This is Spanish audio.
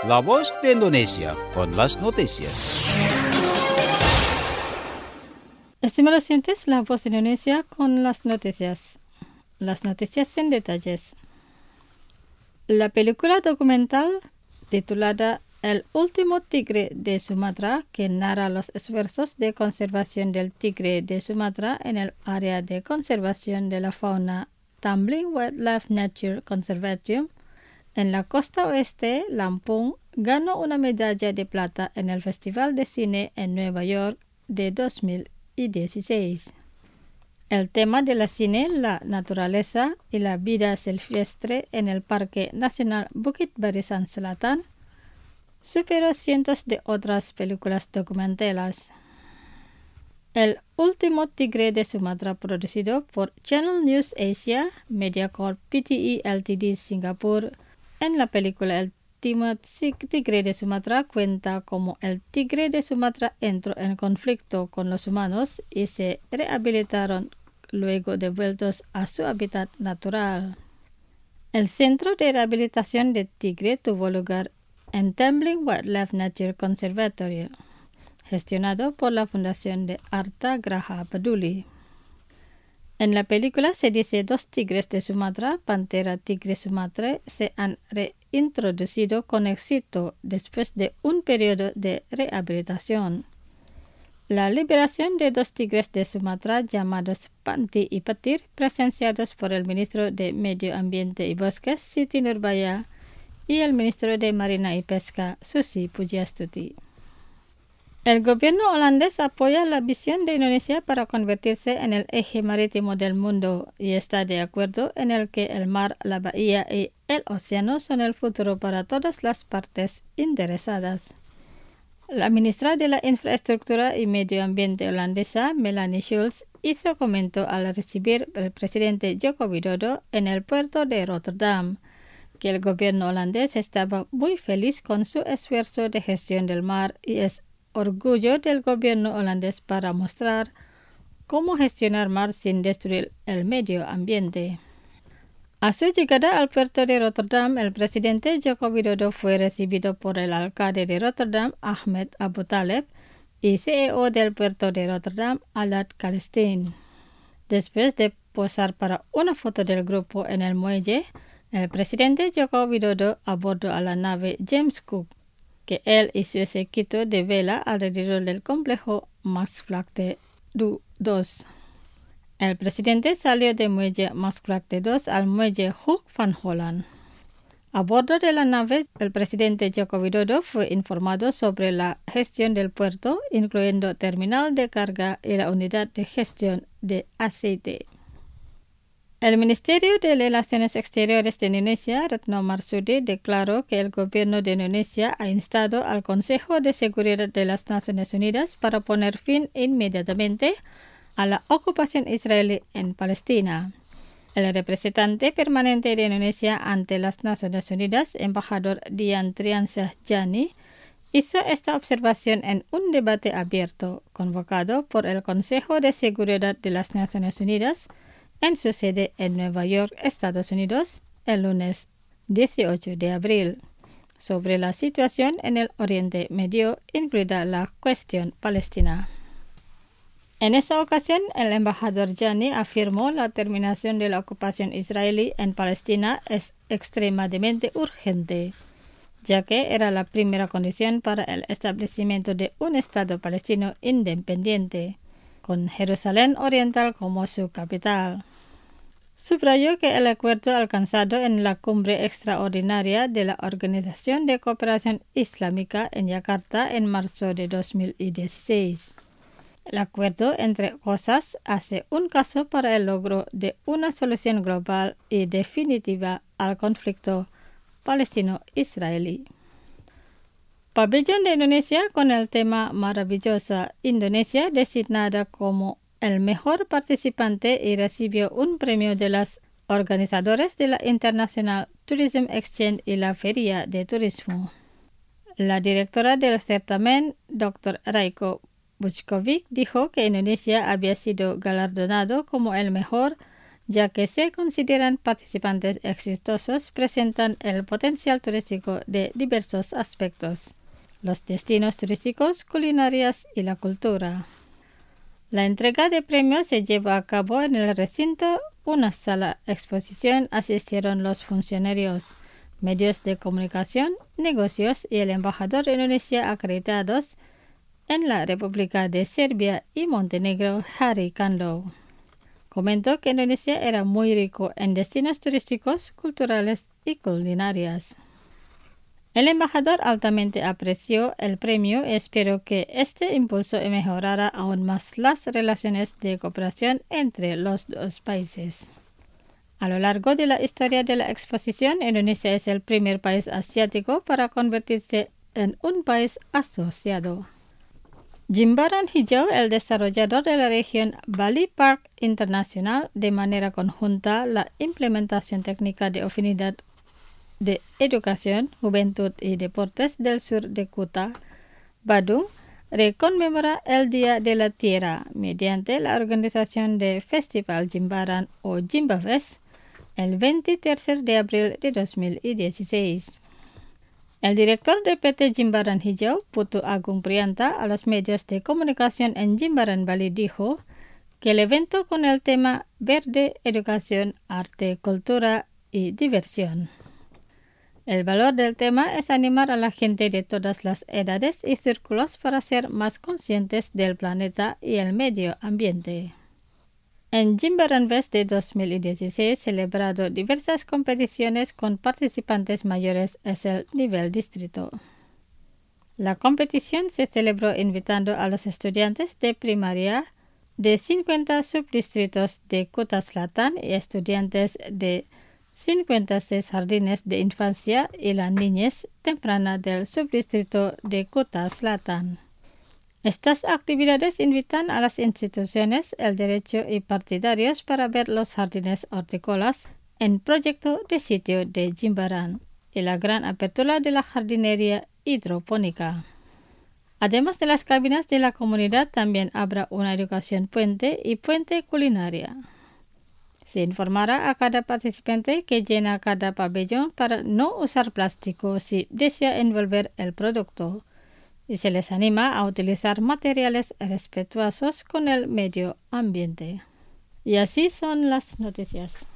La Voz de Indonesia con las noticias. Estimados oyentes, La Voz de Indonesia con las noticias. Las noticias en detalles. La película documental titulada El último tigre de Sumatra, que narra los esfuerzos de conservación del tigre de Sumatra en el área de conservación de la fauna Tumbling Wildlife Nature Conservatorium en la costa oeste, Lampung, ganó una medalla de plata en el Festival de Cine en Nueva York de 2016. El tema de la cine, la naturaleza y la vida silvestre en el Parque Nacional Bukit Barisan Selatan, superó cientos de otras películas documentales. El último tigre de Sumatra, producido por Channel News Asia, Mediacorp Pte Ltd Singapur, en la película El último tigre de Sumatra cuenta cómo el tigre de Sumatra entró en conflicto con los humanos y se rehabilitaron luego devueltos a su hábitat natural. El centro de rehabilitación de tigre tuvo lugar en Tumbling Wildlife Nature Conservatory, gestionado por la Fundación de Arta Graha Peduli. En la película se dice dos tigres de Sumatra, Pantera tigre sumatra, se han reintroducido con éxito después de un periodo de rehabilitación. La liberación de dos tigres de Sumatra llamados Panti y Petir, presenciados por el ministro de Medio Ambiente y Bosques, Siti Nurbaya, y el ministro de Marina y Pesca, Susi Pujiastuti. El gobierno holandés apoya la visión de Indonesia para convertirse en el eje marítimo del mundo y está de acuerdo en el que el mar, la bahía y el océano son el futuro para todas las partes interesadas. La ministra de la Infraestructura y Medio Ambiente holandesa, Melanie Schulz, hizo comentario al recibir al presidente Joko Widodo en el puerto de Rotterdam, que el gobierno holandés estaba muy feliz con su esfuerzo de gestión del mar y es orgullo del gobierno holandés para mostrar cómo gestionar mar sin destruir el medio ambiente. A su llegada al puerto de Rotterdam, el presidente Joko Widodo fue recibido por el alcalde de Rotterdam, Ahmed Abu Taleb, y CEO del puerto de Rotterdam, Alad Kalestein. Después de posar para una foto del grupo en el muelle, el presidente Joko Widodo abordó a la nave James Cook, que él y su séquito de vela alrededor del complejo Maasvlakte 2. El presidente salió del muelle Maasvlakte 2 al muelle Hoek van Holland. A bordo de la nave, el presidente Joko Widodo fue informado sobre la gestión del puerto, incluyendo terminal de carga y la unidad de gestión de aceite. El Ministerio de Relaciones Exteriores de Indonesia, Retno Marsudi, declaró que el gobierno de Indonesia ha instado al Consejo de Seguridad de las Naciones Unidas para poner fin inmediatamente a la ocupación israelí en Palestina. El representante permanente de Indonesia ante las Naciones Unidas, embajador Dian Triansyah Jani, hizo esta observación en un debate abierto convocado por el Consejo de Seguridad de las Naciones Unidas en su sede en Nueva York, Estados Unidos, el lunes 18 de abril, sobre la situación en el Oriente Medio, incluida la cuestión palestina. En esa ocasión, el embajador Jani afirmó la terminación de la ocupación israelí en Palestina es extremadamente urgente, ya que era la primera condición para el establecimiento de un Estado palestino independiente, con Jerusalén Oriental como su capital. Subrayó que el acuerdo alcanzado en la cumbre extraordinaria de la Organización de Cooperación Islámica en Yakarta en marzo de 2016. El acuerdo, entre cosas, hace un caso para el logro de una solución global y definitiva al conflicto palestino-israelí. Pabellón de Indonesia con el tema Maravillosa Indonesia, designada como el mejor participante y recibió un premio de los organizadores de la International Tourism Exchange y la Feria de Turismo. La directora del certamen, Dr. Raiko Vučkovic, dijo que Indonesia había sido galardonado como el mejor ya que se consideran participantes exitosos, presentan el potencial turístico de diversos aspectos, los destinos turísticos, culinarias y la cultura. La entrega de premios se llevó a cabo en el recinto, una sala exposición. Asistieron los funcionarios, medios de comunicación, negocios y el embajador de Indonesia acreditados en la República de Serbia y Montenegro, Hari Kando. Comentó que Indonesia era muy rico en destinos turísticos, culturales y culinarias. El embajador altamente apreció el premio y esperó que este impulso mejorara aún más las relaciones de cooperación entre los dos países. A lo largo de la historia de la exposición, Indonesia es el primer país asiático para convertirse en un país asociado. Jimbaran Hijau, el desarrollador de la región Bali Park Internacional, de manera conjunta la implementación técnica de Unidad de Educación, Juventud y Deportes del Sur de Kuta, Badung, reconmemora el Día de la Tierra mediante la organización de Festival Jimbaran o Jimbafest el 23 de abril de 2016. El director de PT Jimbaran Hijau, Putu Agung Prianta, a los medios de comunicación en Jimbaran, Bali, dijo que el evento con el tema Verde, Educación, Arte, Cultura y Diversión. El valor del tema es animar a la gente de todas las edades y círculos para ser más conscientes del planeta y el medio ambiente. En Jimbaran Fest de 2016, celebrado diversas competiciones con participantes mayores es el nivel distrito. La competición se celebró invitando a los estudiantes de primaria de 50 subdistritos de Kuta Selatan y estudiantes de 56 jardines de infancia y la niñez temprana del subdistrito de Kuta Selatan. Estas actividades invitan a las instituciones, el derecho y partidarios para ver los jardines hortícolas en proyecto de sitio de Jimbaran y la gran apertura de la jardinería hidropónica. Además de las cabinas de la comunidad, también habrá una educación puente y puente culinaria. Se informará a cada participante que llena cada pabellón para no usar plástico si desea envolver el producto, y se les anima a utilizar materiales respetuosos con el medio ambiente. Y así son las noticias.